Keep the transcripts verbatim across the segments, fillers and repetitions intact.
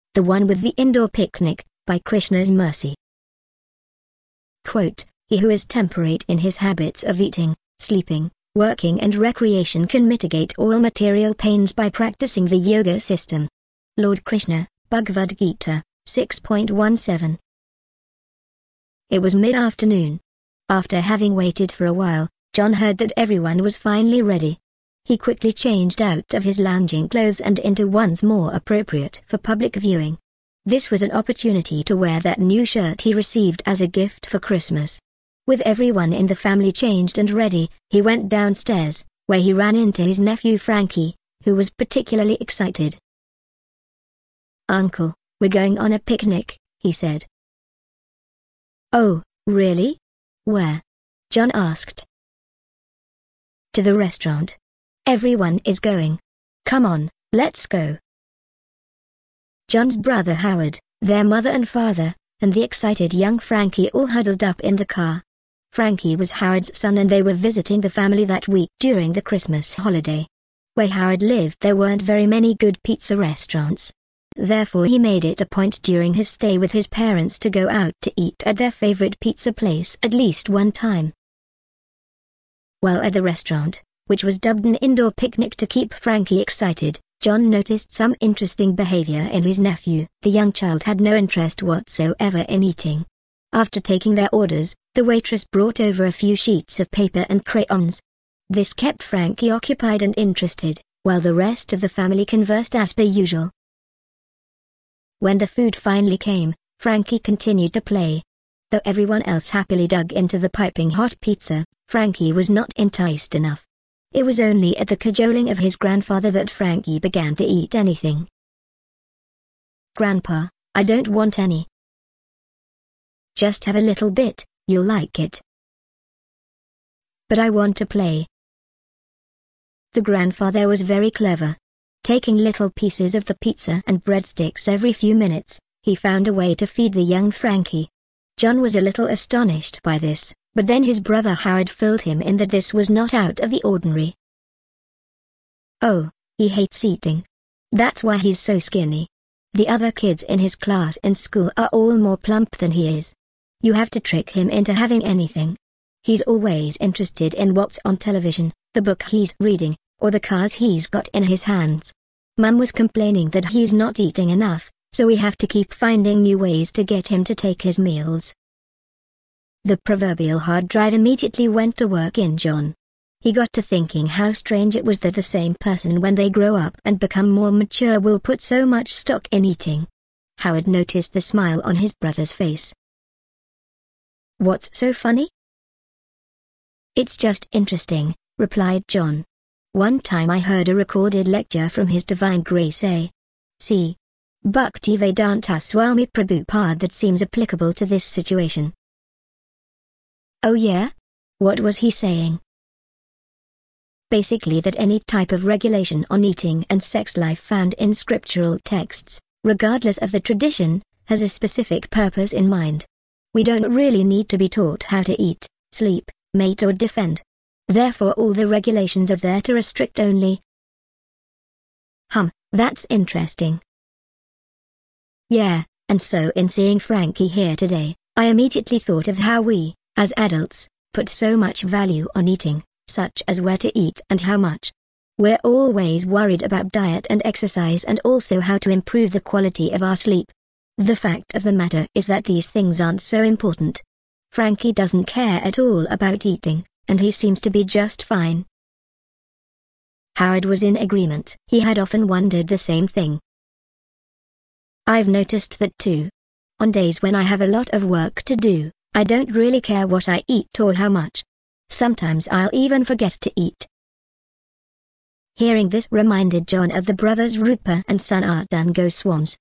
the one with the indoor picnic, by Krishna's mercy. Quote, he who is temperate in his habits of eating, sleeping, working and recreation can mitigate all material pains by practicing the yoga system. Lord Krishna, Bhagavad Gita, six point one seven. It was mid-afternoon. After having waited for a while, John heard that everyone was finally ready. He quickly changed out of his lounging clothes and into ones more appropriate for public viewing. This was an opportunity to wear that new shirt he received as a gift for Christmas. With everyone in the family changed and ready, he went downstairs, where he ran into his nephew Frankie, who was particularly excited. "Uncle, we're going on a picnic," he said. "Oh, really? Where?" John asked. "To the restaurant. Everyone is going. Come on, let's go." John's brother Howard, their mother and father, and the excited young Frankie all huddled up in the car. Frankie was Howard's son and they were visiting the family that week during the Christmas holiday. Where Howard lived there weren't very many good pizza restaurants. Therefore he made it a point during his stay with his parents to go out to eat at their favorite pizza place at least one time. While at the restaurant, which was dubbed an indoor picnic to keep Frankie excited, John noticed some interesting behavior in his nephew. The young child had no interest whatsoever in eating. After taking their orders, the waitress brought over a few sheets of paper and crayons. This kept Frankie occupied and interested, while the rest of the family conversed as per usual. When the food finally came, Frankie continued to play. Though everyone else happily dug into the piping hot pizza, Frankie was not enticed enough. It was only at the cajoling of his grandfather that Frankie began to eat anything. "Grandpa, I don't want any." "Just have a little bit, you'll like it." "But I want to play." The grandfather was very clever. Taking little pieces of the pizza and breadsticks every few minutes, he found a way to feed the young Frankie. John was a little astonished by this, but then his brother Howard filled him in that this was not out of the ordinary. "Oh, he hates eating. That's why he's so skinny. The other kids in his class in school are all more plump than he is. You have to trick him into having anything. He's always interested in what's on television, the book he's reading, or the cars he's got in his hands. Mum was complaining that he's not eating enough, so we have to keep finding new ways to get him to take his meals." The proverbial hard drive immediately went to work in John. He got to thinking how strange it was that the same person when they grow up and become more mature will put so much stock in eating. Howard noticed the smile on his brother's face. "What's so funny?" "It's just interesting," replied John. "One time I heard a recorded lecture from His Divine Grace A. C. Bhaktivedanta Swami Prabhupada that seems applicable to this situation." "Oh yeah? What was he saying?" "Basically that any type of regulation on eating and sex life found in scriptural texts, regardless of the tradition, has a specific purpose in mind. We don't really need to be taught how to eat, sleep, mate or defend. Therefore all the regulations are there to restrict only." "Hum, that's interesting." "Yeah, and so in seeing Frankie here today, I immediately thought of how we, as adults, put so much value on eating, such as where to eat and how much. We're always worried about diet and exercise and also how to improve the quality of our sleep. The fact of the matter is that these things aren't so important. Frankie doesn't care at all about eating, and he seems to be just fine." Howard was in agreement. He had often wondered the same thing. "I've noticed that too. On days when I have a lot of work to do, I don't really care what I eat or how much. Sometimes I'll even forget to eat." Hearing this reminded John of the brothers Rupa and Sanatan Goswams.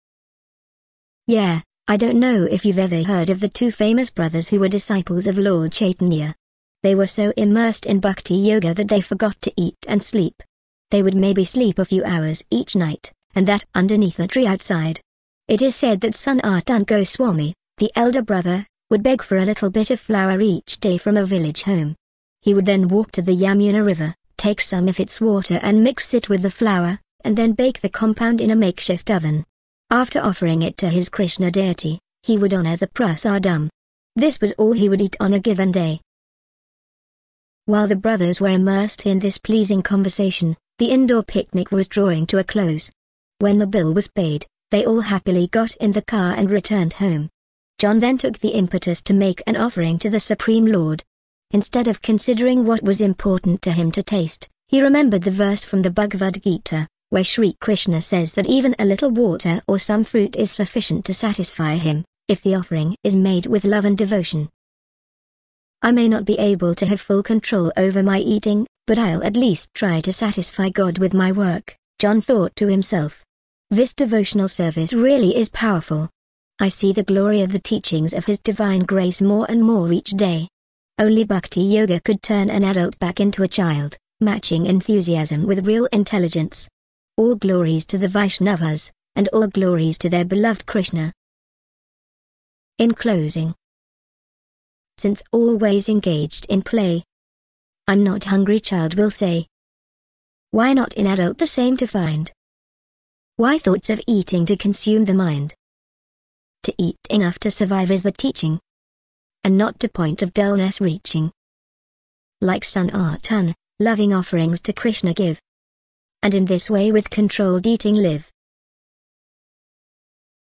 "Yeah, I don't know if you've ever heard of the two famous brothers who were disciples of Lord Chaitanya. They were so immersed in bhakti yoga that they forgot to eat and sleep. They would maybe sleep a few hours each night, and that underneath a tree outside. It is said that Sanatan Goswami, the elder brother, would beg for a little bit of flour each day from a village home. He would then walk to the Yamuna river, take some of its water and mix it with the flour, and then bake the compound in a makeshift oven. After offering it to his Krishna deity, he would honor the prasadam. This was all he would eat on a given day. While the brothers were immersed in this pleasing conversation, the indoor picnic was drawing to a close. When the bill was paid, they all happily got in the car and returned home. John then took the impetus to make an offering to the Supreme Lord. Instead of considering what was important to him to taste, he remembered the verse from the Bhagavad Gita, where Sri Krishna says that even a little water or some fruit is sufficient to satisfy him, if the offering is made with love and devotion. I may not be able to have full control over my eating, but I'll at least try to satisfy God with my work, John thought to himself. This devotional service really is powerful. I see the glory of the teachings of His divine grace more and more each day. Only Bhakti Yoga could turn an adult back into a child, matching enthusiasm with real intelligence. All glories to the Vaishnavas, and all glories to their beloved Krishna. In closing, since always engaged in play, I'm not hungry child will say. Why not in adult the same to find? Why thoughts of eating to consume the mind? To eat enough to survive is the teaching, and not to point of dullness reaching. Like sun art un, loving offerings to Krishna give, and in this way with controlled eating live.